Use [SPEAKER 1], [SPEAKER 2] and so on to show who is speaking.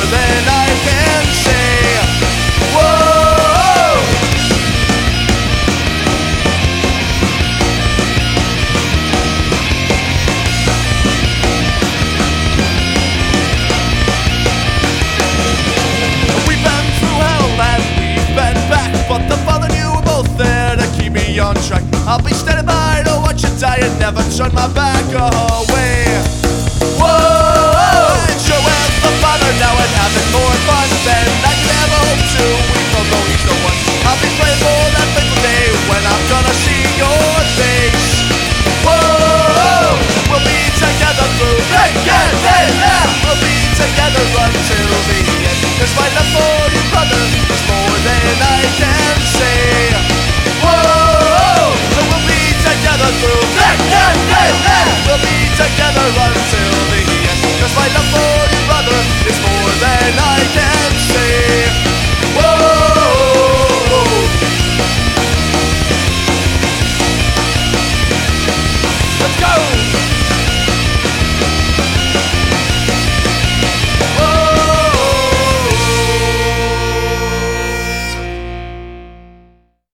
[SPEAKER 1] than I can say. Whoa! We've been through hell and we've been back, but the thought that you were both there to keep me on track. I'll be standing by to watch you die and never turn my back away.